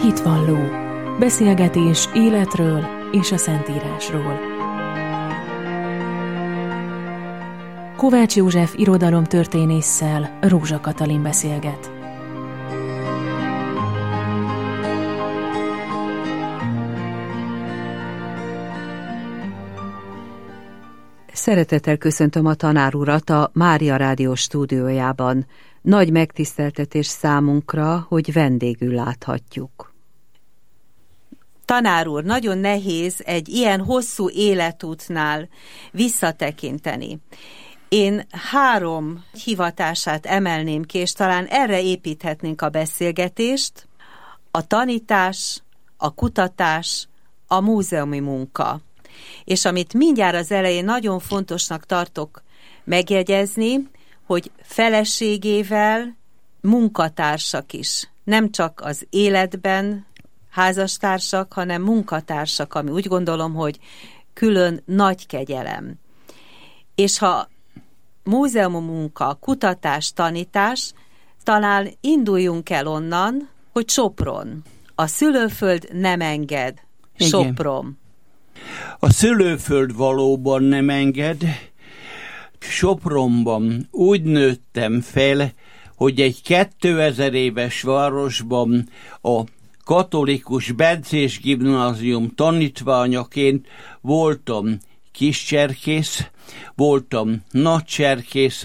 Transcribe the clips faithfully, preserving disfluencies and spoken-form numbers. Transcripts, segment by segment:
Hitvalló. Beszélgetés életről és a Szentírásról. Kovács József irodalomtörténésszel Rózsa Katalin beszélget. Szeretettel köszöntöm a tanár urat a Mária Rádió stúdiójában. Nagy megtiszteltetés számunkra, hogy vendégül láthatjuk. Tanár úr, nagyon nehéz egy ilyen hosszú életútnál visszatekinteni. Én három hivatását emelném ki, és talán erre építhetnénk a beszélgetést: a tanítás, a kutatás, a múzeumi munka. És amit mindjárt az elején nagyon fontosnak tartok megjegyezni, hogy feleségével munkatársak is. Nem csak az életben házastársak, hanem munkatársak, ami úgy gondolom, hogy külön nagy kegyelem. És ha múzeum munka, kutatás, tanítás, talán induljunk el onnan, hogy Sopron. A szülőföld nem enged. Igen. Sopron. A szülőföld valóban nem enged. Sopronban úgy nőttem fel, hogy egy kétezer éves városban a katolikus Bencés gimnázium tanítványaként voltam kiscserkész, voltam nagycserkész,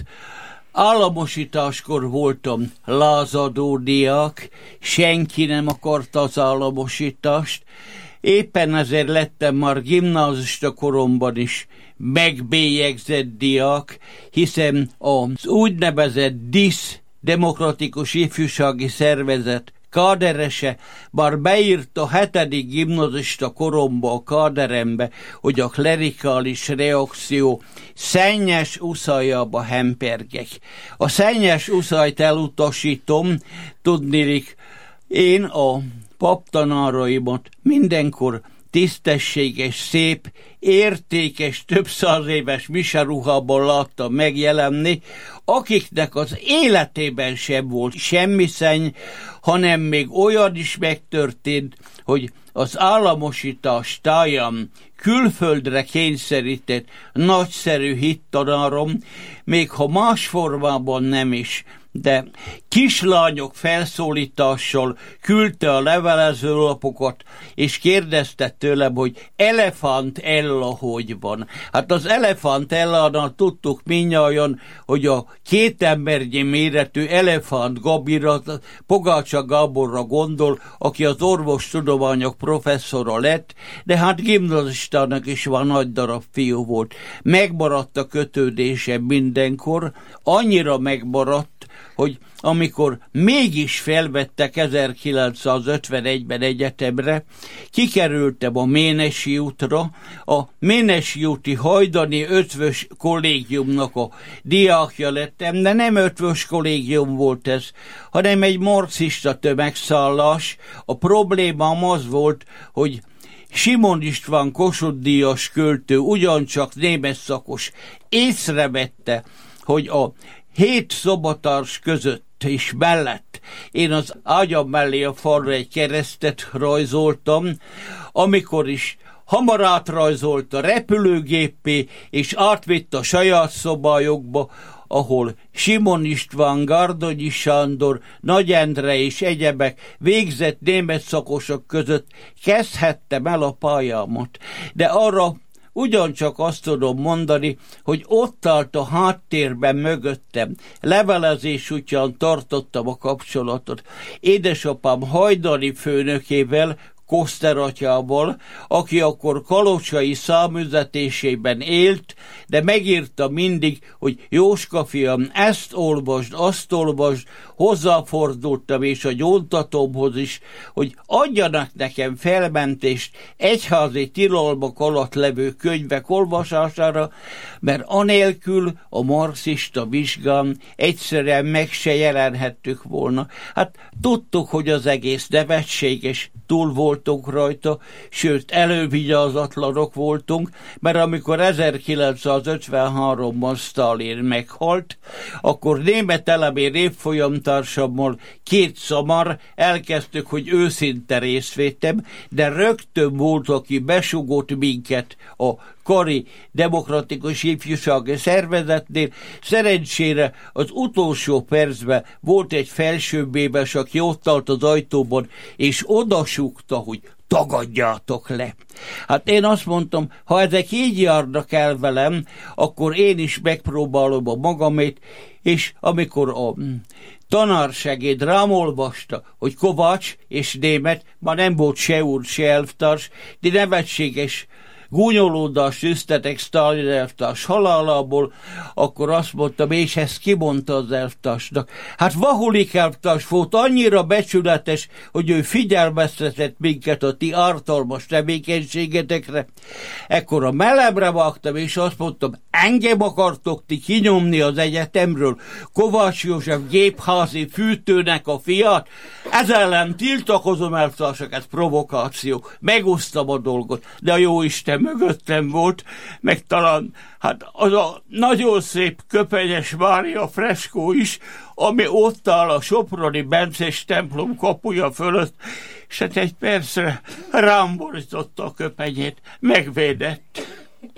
államosításkor voltam lázadó diák, senki nem akarta az államosítást, éppen ezért lettem már gimnázista koromban is megbélyegzett diák, hiszen az úgynevezett disz, Demokratikus Ifjúsági Szervezet káderese már beírt a hetedik gimnazista koromba a káderembe, hogy a klerikális reakció szennyes uszajjába hempergek. A szennyes uszajt elutasítom, tudnilik, én a paptanáraimat mindenkor tisztességes, szép, értékes, több száz éves misaruhában láttam megjelenni, akiknek az életében sem volt semmi szenny, hanem még olyan is megtörtént, hogy az államosítás táján külföldre kényszerített nagyszerű hittanárom, még ha más formában nem is, de kislányok felszólítással küldte a levelezőlapokat, és kérdezte tőlem, hogy Elefánt Ella hogy van. Hát az Elefánt Ellánál tudtuk mindnyájan, hogy a két embernyi méretű Elefánt Gabira, Pogácsa Gáborra gondol, aki az orvostudományok professzora lett, de hát gimnazistának is van, nagy darab fiú volt. Megmaradt a kötődése mindenkor, annyira megmaradt, hogy amikor mégis felvettek ezerkilencszázötvenegyben egyetemre, kikerültem a Ménesi útra, a Ménesi úti Hajdani Ötvös kollégiumnak a diákja lettem, de nem ötvös kollégium volt ez, hanem egy marxista tömegszállás. A problémám az volt, hogy Simon István Kossuth-díjas költő, ugyancsak német szakos, észrevette, hogy a hét szobatárs között és mellett én az ágyam mellé a falra egy keresztet rajzoltam, amikor is hamar átrajzolt a repülőgépé, és átvitt a saját szobájukba, ahol Simon István, Gárdonyi Sándor, Nagy Endre és egyebek végzett német szakosok között kezdhettem el a pályámat. De arra ugyancsak azt tudom mondani, hogy ott állt a háttérben mögöttem. Levelezés útján tartottam a kapcsolatot édesapám hajdani főnökével, Koszter atyával, aki akkor kalocsai számüzetésében élt, de megírta mindig, hogy Jóska fiam, ezt olvasd, azt olvasd, hozzáfordultam és a gyóntatómhoz is, hogy adjanak nekem felmentést egyházi tilalmak alatt levő könyvek olvasására, mert anélkül a marxista vizsgán egyszerűen meg se jelenhettük volna. Hát tudtuk, hogy az egész nevetséges, túl volt voltunk rajta, sőt elővigyázatlanok voltunk, mert amikor ezerkilencszázötvenháromban Sztálin meghalt, akkor német elemér évfolyamtársammal két szamar elkezdtük, hogy őszinte részvétem, de rögtön volt, aki besugott minket a Kari Demokratikus Ifjúsági Szervezetnél. Szerencsére az utolsó percben volt egy felsőbbéves, aki ott állt az ajtóban, és odasúgta, hogy tagadjátok le. Hát én azt mondtam, ha ezek így járnak el velem, akkor én is megpróbálom a magamét, és amikor a tanársegéd rám olvasta, hogy Kovács és német, már nem volt se úr, se elvtárs, de nevetséges gúnyolódást üztetek Sztálin elvtárs halálából, akkor azt mondtam, és ezt kimondta az elvtársnak. Hát Vahulik elvtárs volt annyira becsületes, hogy ő figyelmeztetett minket a ti ártalmas tevékenységetekre. Ekkor a melemre vágtam, és azt mondtam, engem akartok ti kinyomni az egyetemről, Kovács József gépházi fűtőnek a fiát? Ez ellen tiltakozom, elvtársak, ez provokáció. Megúsztam a dolgot, de a jóisten mögöttem volt, meg talán hát az a nagyon szép Köpenyes Mária freskó is, ami ott áll a soproni bencés templom kapuja fölött, és hát egy percre rám borította a köpenyét, megvédett.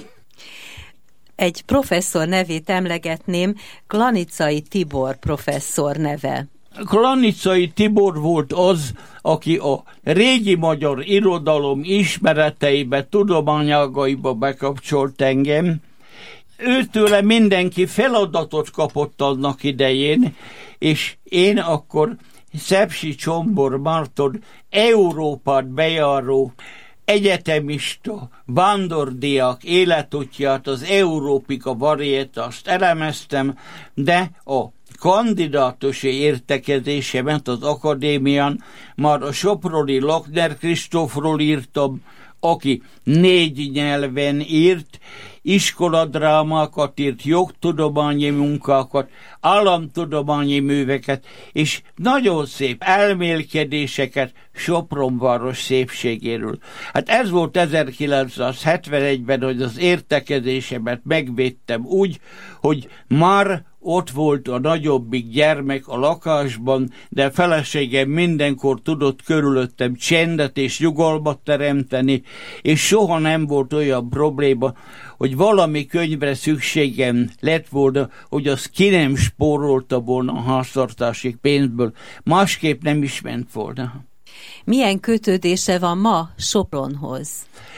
Egy professzor nevét emlegetném, Klanicai Tibor professzor neve. Klanicai Tibor volt az, aki a régi magyar irodalom ismereteibe, tudományágaiba bekapcsolt engem. Őtőle mindenki feladatot kapott annak idején, és én akkor Szepsi Csombor Márton Európát bejáró egyetemista, vándordiák életútját, az Európika varietást elemeztem, de a kandidátusi értekezésemet az akadémián már a soproni Lakner Kristófról írtam, aki négy nyelven írt, iskoladrámákat írt, jogtudományi munkákat, államtudományi műveket, és nagyon szép elmélkedéseket Sopron város szépségéről. Hát ez volt ezerkilencszázhetvenegyben, hogy az értekezésemet megvédtem úgy, hogy már ott volt a nagyobbik gyermek a lakásban, de a feleségem mindenkor tudott körülöttem csendet és nyugalmat teremteni, és soha nem volt olyan probléma, hogy valami könyvre szükségem lett volna, hogy az ki nem spórolta volna a háztartási pénzből. Másképp nem is ment volna. Milyen kötődése van ma Sopronhoz?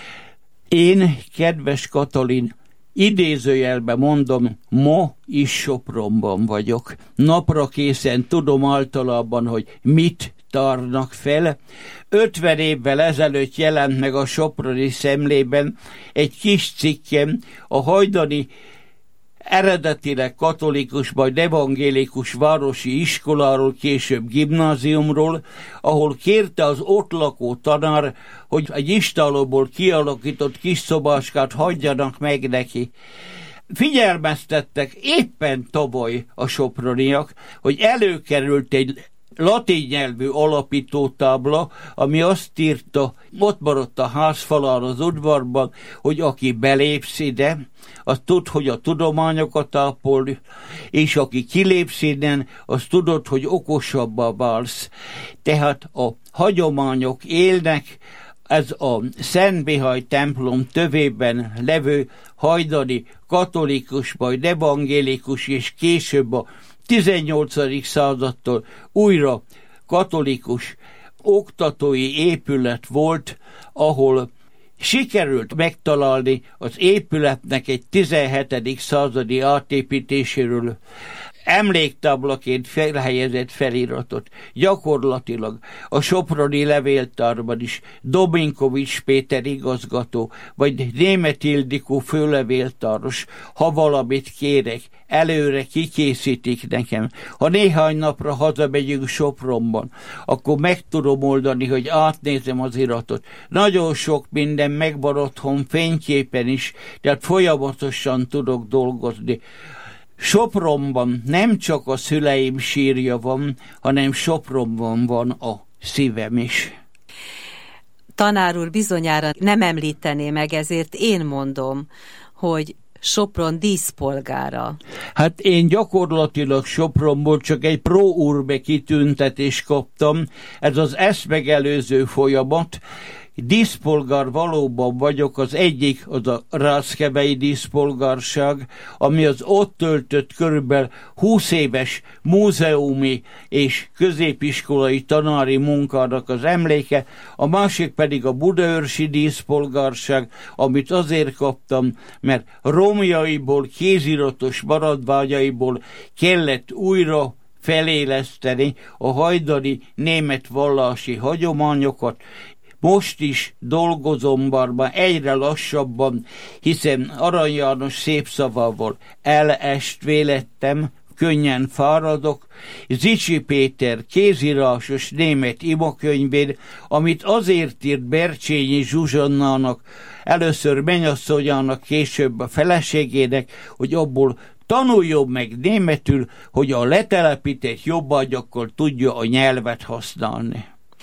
Én, kedves Katalin, idézőjelben mondom, ma is Sopronban vagyok. Napra készen tudom általában, hogy mit tárnak fel. ötven évvel ezelőtt jelent meg a Soproni Szemlében egy kis cikkem a hajdani eredetileg katolikus, majd evangélikus városi iskoláról, később gimnáziumról, ahol kérte az ott lakó tanár, hogy egy istálóból kialakított kis szobáskát hagyjanak meg neki. Figyelmeztettek éppen tavaly a soproniak, hogy előkerült egy latin nyelvű alapítótábla, ami azt írta, ott maradt a házfalán az udvarban, hogy aki belépsz ide, az tud, hogy a tudományokat ápol, és aki kilépsz innen, az tudod, hogy okosabbá válsz. Tehát a hagyományok élnek, ez a Szent Mihály templom tövében levő hajdani katolikus, majd evangélikus, és később a tizennyolcadik századtól újra katolikus oktatói épület volt, ahol sikerült megtalálni az épületnek egy tizenhetedik századi átépítéséről emléktáblaként felhelyezett feliratot. Gyakorlatilag a soproni levéltárban is Dominkovics Péter igazgató, vagy Németh Ildikó főlevéltáros, ha valamit kérek, előre kikészítik nekem. Ha néhány napra hazamegyünk Sopronban, akkor meg tudom oldani, hogy átnézem az iratot. Nagyon sok minden megvan otthon fényképen is, tehát folyamatosan tudok dolgozni. Sopronban nem csak a szüleim sírja van, hanem Sopronban van a szívem is. tanár úr bizonyára nem említené meg, ezért én mondom, hogy Sopron díszpolgára. Hát én gyakorlatilag Sopronból csak egy pro urbe kitüntetést kaptam. Ez az ezt megelőző folyamat. Díszpolgár valóban vagyok, az egyik az a ráckevei díszpolgárság, ami az ott töltött körülbelül húsz éves múzeumi és középiskolai tanári munkának az emléke, a másik pedig a budaörsi díszpolgárság, amit azért kaptam, mert romjaiból, kéziratos maradványaiból kellett újra feléleszteni a hajdani német vallási hagyományokat. Most is dolgozom barban, egyre lassabban, hiszen Arany János szép szavával elestvé lettem, könnyen fáradok. Zichy Péter kézírásos német imakönyvén, amit azért írt Bercsényi Zsuzsannának, először mennyasszonyának, később a feleségének, hogy abból tanuljon meg németül, hogy a letelepített jobbágyakkal tudja a nyelvet használni.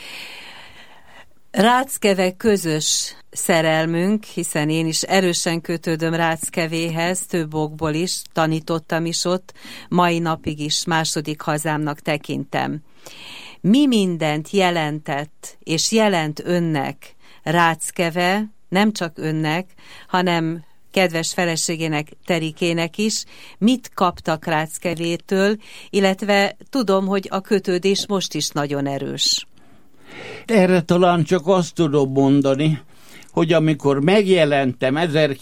Ráckeve közös szerelmünk, hiszen én is erősen kötődöm Ráckevéhez, több okból is, tanítottam is ott, mai napig is második hazámnak tekintem. Mi mindent jelentett, és jelent önnek Ráckeve, nem csak önnek, hanem kedves feleségének, Terikének is, mit kaptak Ráckevétől, illetve tudom, hogy a kötődés most is nagyon erős. Erre talán csak azt tudom mondani, hogy amikor megjelentem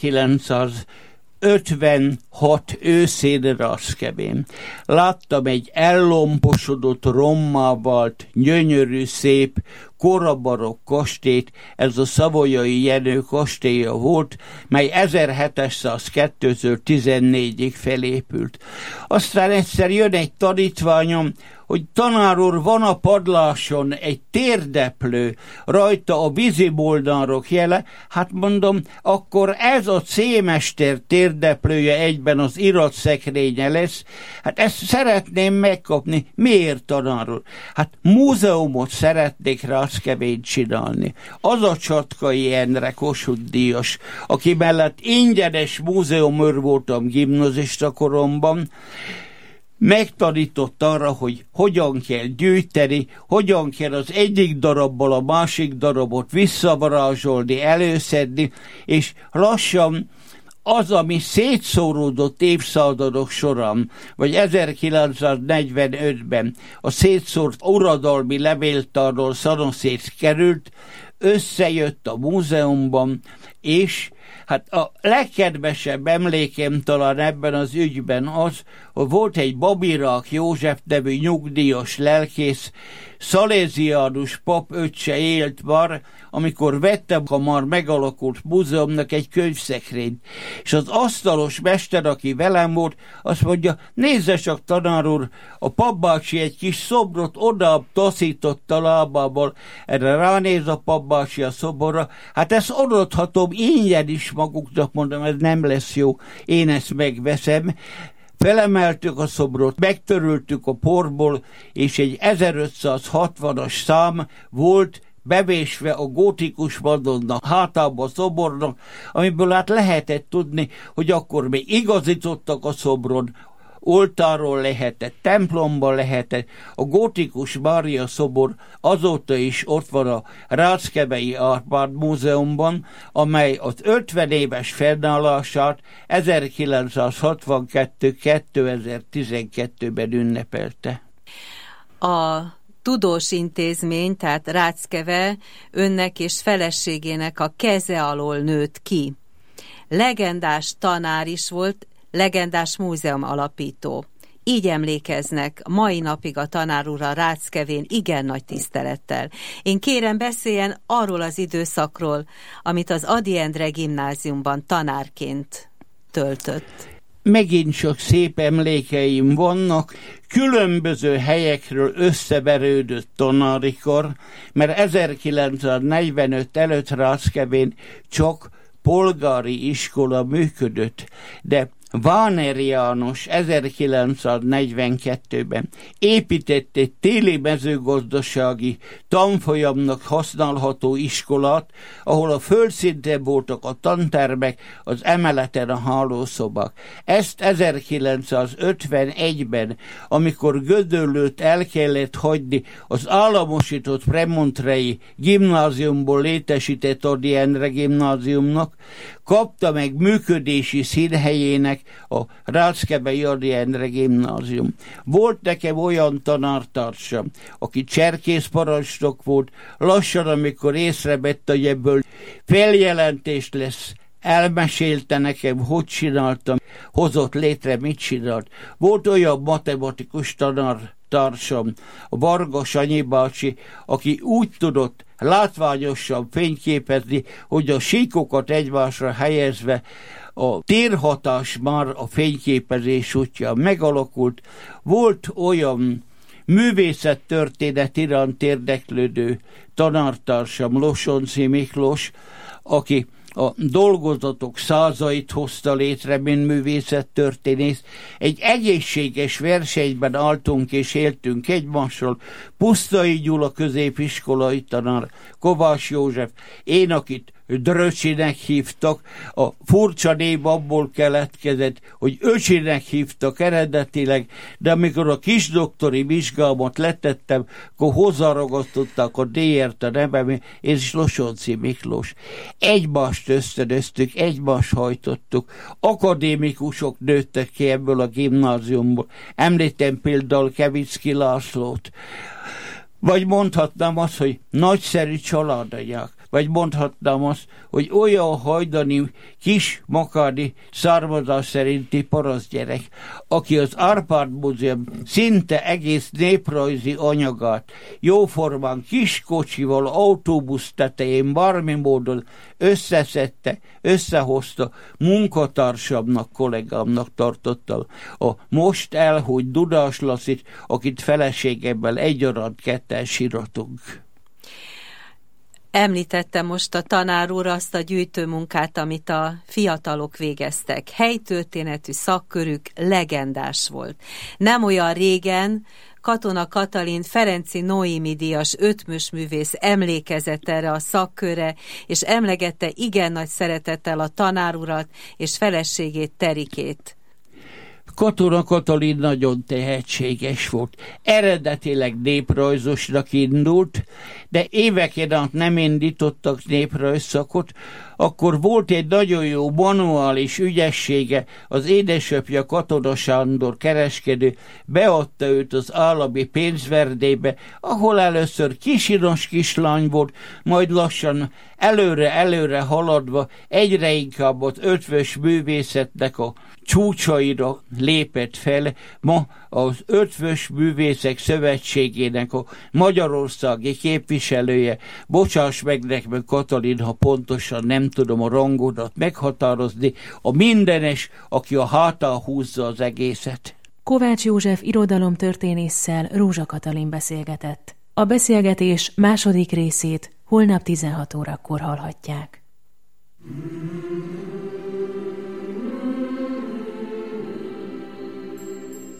ezerkilencszázötvenhat őszén Ráckevén, láttam egy ellomposodott, rommá vált, gyönyörű, szép, korabarokk kastélyt, ez a Savoyai Jenő kastélya volt, mely ezerhétszázkettőtől tizennégyig felépült. Aztán egyszer jön egy tanítványom, hogy tanár úr, van a padláson egy térdeplő, rajta a vízimoldalok jele, hát mondom, akkor ez a C-mester térdeplője egyben az iratszekrénye lesz, hát ezt szeretném megkapni. Miért, tanár úr? Hát múzeumot szeretnék Ráckevén csinálni. Az a Csatkai Endre Kossuth díjas, aki mellett ingyenes múzeumőr voltam gimnazista koromban, megtanított arra, hogy hogyan kell gyűjteni, hogyan kell az egyik darabbal a másik darabot visszavarázsolni, előszedni, és lassan az, ami szétszóródott évszázadok során, vagy ezerkilencszáznegyvenötben a szétszórt uradalmi levéltárról szanaszét került, összejött a múzeumban, és hát a legkedvesebb emlékem talán ebben az ügyben az, hogy volt egy Babirák József nevű nyugdíjas lelkész, szalesiánus pap öccse élt már, amikor vettem a már megalakult múzeumnak egy könyvszekrényt. És az asztalos mester, aki velem volt, azt mondja, nézze csak, tanár úr, a papbácsi egy kis szobrot oda taszított a lábából. Erre ránéz a papbácsi a szoborra, hát ezt odaadhatom ingyen is maguknak, mondom, ez nem lesz jó, én ezt megveszem. Felemeltük a szobrot, megtörültük a porból, és egy ezerötszázhatvanas szám volt bevésve a gótikus Madonna hátába a szobornak, amiből hát lehetett tudni, hogy akkor még igazítottak a szobron, oltáról lehetett, templomban lehetett. A gótikus Mária szobor azóta is ott van a Ráckevei Árpád Múzeumban, amely az ötven éves fennállását ezerkilencszázhatvankettő kétezer-tizenkettőben ünnepelte. A tudós intézmény, tehát Ráckeve önnek és feleségének a keze alól nőtt ki. Legendás tanár is volt, legendás múzeum alapító. Így emlékeznek mai napig a tanár úrra Ráckevén igen nagy tisztelettel. Én kérem, beszéljen arról az időszakról, amit az Ady Endre gimnáziumban tanárként töltött. Megint csak szép emlékeim vannak, különböző helyekről összeverődött tanári kar, mert ezerkilencszáznegyvenöt előtt Ráckevén csak polgári iskola működött, de Warner János ezerkilencszáznegyvenkettőben épített egy téli mezőgazdasági tanfolyamnak használható iskolát, ahol a földszinten voltak a tantermek, az emeleten a hálószobák. Ezt ezerkilencszázötvenegyben, amikor Gödöllőt el kellett hagyni, az államosított Premontrei gimnáziumból létesített Ady Endre gimnáziumnak, kapta meg működési színhelyének a Ráckevei Ady Endre gimnázium. Volt nekem olyan tanártársam, aki cserkészparancsnok volt, lassan, amikor észrevette, hogy ebből feljelentést lesz, elmesélte nekem, hogy csináltam, hozott létre, mit csinált. Volt olyan matematikus tanártársam, a Varga Sanyi bácsi, aki úgy tudott látványosan fényképezni, hogy a síkokat egymásra helyezve a térhatás már a fényképezés útján megalakult. Volt olyan művészettörténet iránt érdeklődő tanártársam, Losonczy Miklós, aki a dolgozatok százait hozta létre, mint művészettörténész. Egy egészséges versenyben álltunk és éltünk egymással. Pusztai Gyula középiskolai tanár, Kovács József, én, akit Dröcsinek hívtak, a furcsa név abból keletkezett, hogy Öcsinek hívtak eredetileg, de amikor a kisdoktori vizsgámat letettem, akkor hozzáragasztották a D-ért a nevem, és Losonczy Miklós. Egymást ösztönöztük, egymást hajtottuk. Akadémikusok nőttek ki ebből a gimnáziumból. Említem például Kevicki Lászlót. Vagy mondhatnám azt, hogy nagyszerű családanyák. Vagy mondhatnám azt, hogy olyan hajdani, kis makádi származás szerinti parasztgyerek, aki az Árpád Múzeum szinte egész néprajzi anyagát jóformán kiskocsival, autóbusz tetején bármi módon összeszedte, összehozta, munkatársamnak, kollégámnak tartottam. A most elhúgy Dudás Lacit, akit feleségemmel egyaránt ketten síratunk. Említette most a tanár úr azt a gyűjtőmunkát, amit a fiatalok végeztek. Helytörténetű szakkörük legendás volt. Nem olyan régen Katona Katalin Ferenczy Noémi díjas ötmös művész emlékezett erre a szakkörre, és emlegette igen nagy szeretettel a tanár urat és feleségét, Terikét. Katona Katalin nagyon tehetséges volt. Eredetileg néprajzosnak indult, de éveken át nem indítottak néprajzszakot. Akkor volt egy nagyon jó manuális ügyessége, az édesapja Katona Sándor kereskedő beadta őt az állami pénzverdébe, ahol először kisinos kislány volt, majd lassan előre-előre haladva egyre inkább az ötvös művészetnek a csúcsaira lépett fel. Ma az Ötvös Művészek Szövetségének a magyarországi képviselője. Bocsáss meg nekem, Katalin, ha pontosan nem tudom a rangodat meghatározni, a mindenes, aki a hátán húzza az egészet. Kovács József irodalomtörténésszel Rózsa Katalin beszélgetett. A beszélgetés második részét holnap tizenhat órakor hallhatják.